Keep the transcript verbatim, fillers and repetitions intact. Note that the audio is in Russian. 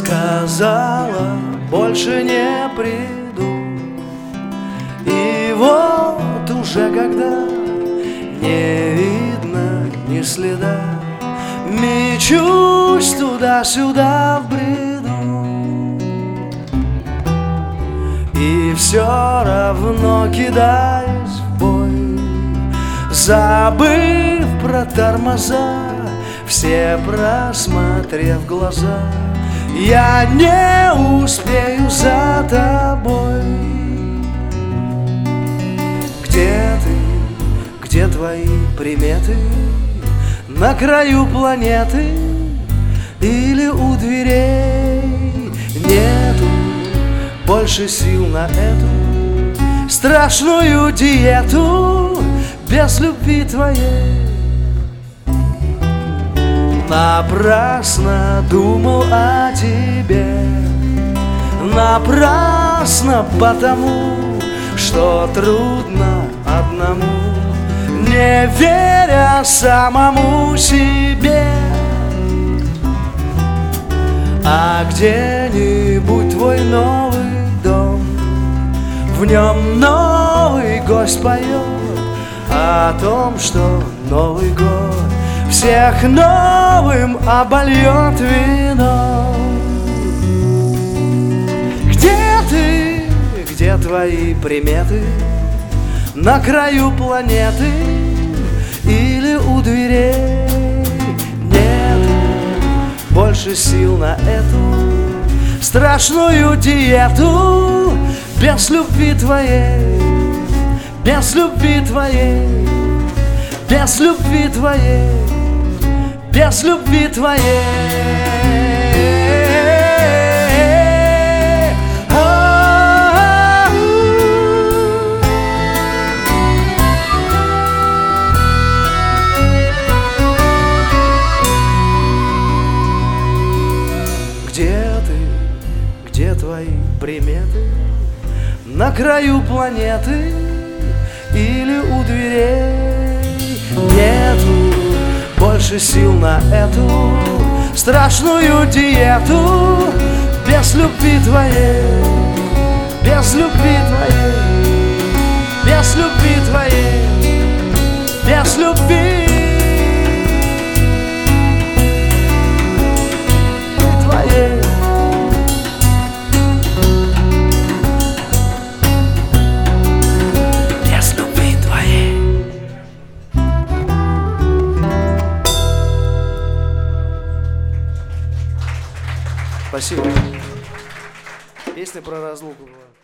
сказала, больше не приду. И вот уже когда не видно ни следа, мечусь туда-сюда в бреду. И все равно кидаюсь в бой, забыв про тормоза, все просмотрев глаза. Я не успею за тобой. Где ты, где твои приметы? На краю планеты или у дверей? Нету больше сил на эту страшную диету без любви твоей. Напрасно думал о тебе, напрасно потому, что трудно одному, не веря самому себе. А где-нибудь твой новый дом, в нем новый гость поет о том, что Новый год всех новым обольет вино. Где ты, где твои приметы? На краю планеты или у дверей? Нет больше сил на эту страшную диету без любви твоей, без любви твоей, без любви твоей, без любви твоей. Где ты, где твои приметы? На краю планеты или у дверей? Нету больше сил на эту страшную диету без любви твоей, без любви твоей, без любви твоей, без любви твоей. Без любви твоей. Спасибо. Песня про разлуку была.